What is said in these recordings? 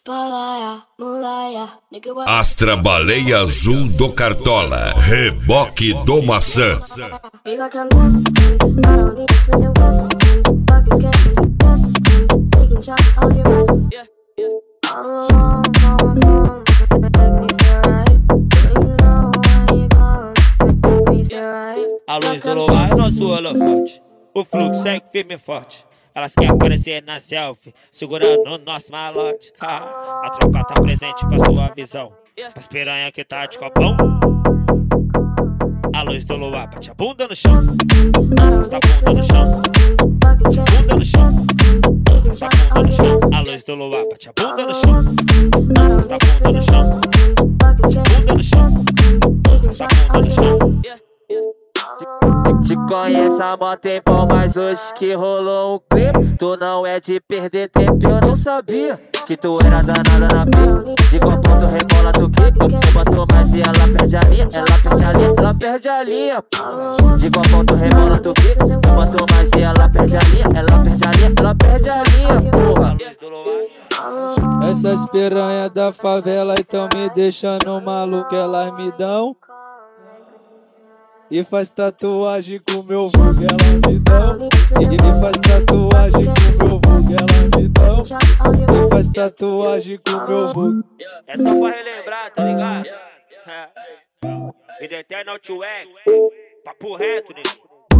Astra Baleia Azul do Cartola, reboque do Maçã. A luz do luar é nosso holofote, o fluxo segue firme e forte. Elas querem aparecer na selfie, segurando o nosso malote. A tropa tá presente pra sua visão, pras piranha que tá de copão. A luz do luar bate a bunda no chão, está a bunda no chão, bunda no chão, está a bunda no chão. A luz do luar bate a bunda no chão, está a bunda no chão, bunda no chão, está a bunda no chão. Te conheço há mó tempão, mas hoje que rolou um clipe. Tu não é de perder tempo, eu não sabia que tu era danada na pica. De qual ponto rebola tu quica, tu botou mais e ela perde a linha. Ela perde a linha, ela perde a linha. De qual ponto rebola tu quica, tu botou mais e ela perde a linha. Ela perde a linha, ela perde a linha, porra. Essas piranha da favela então me deixando maluco, elas me dão e faz tatuagem com meu vulgo, elas me dão. E faz tatuagem com meu vulgo, elas me dão. E faz tatuagem com meu vulgo. É só pra relembrar, tá ligado? Vida eterna ao tio X, papo reto, né?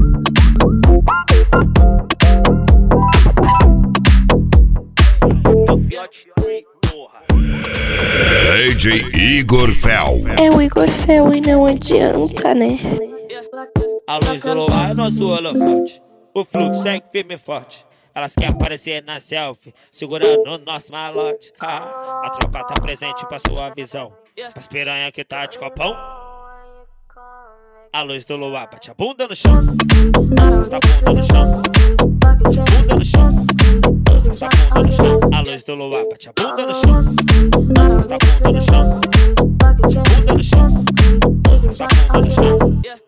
É o Fiote, porra. DJ Igor Fel. É o Igor Fel e não adianta, né? A luz do luar é nosso holofote, o fluxo segue firme e forte. Elas querem aparecer na selfie, segurando o nosso malote. A tropa tá presente pra sua visão, pras piranha que tá de copão. A luz do luar bate a bunda no chão, está a bunda no chão, bunda no chão, está a bunda no chão. A luz do luar bate a bunda no chão, está a bunda no chão, bunda no chão, está a bunda no chão.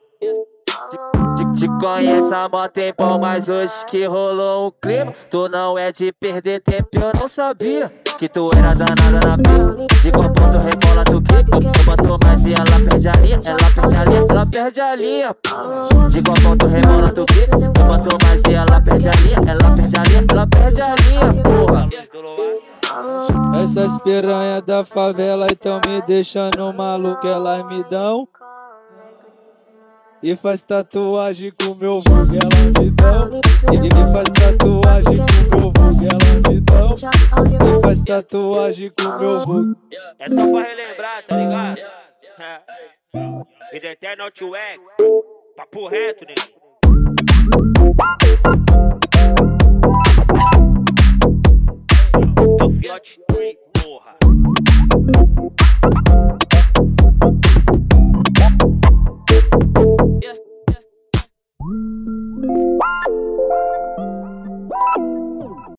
Te conheço há mó tempão, mas hoje que rolou um clima. Tu não é de perder tempo, eu não sabia que tu era danada na pica. De qual ponto rebola tu quica, tu botou mais e ela perde a linha. Ela perde a linha, ela perde a linha. De qual ponto rebola tu quica, tu botou mais e ela perde a linha. Ela perde a linha, ela perde a linha, porra. Essas piranha da favela então me deixando maluco, elas me dão e faz tatuagem com meu vulgo, elas me dão. E faz tatuagem com meu vulgo, elas me dão. E faz tatuagem com meu vulgo. É só pra relembrar, tá ligado? Vida eterna ao tio X, papo reto, né? É o Fiote, porra.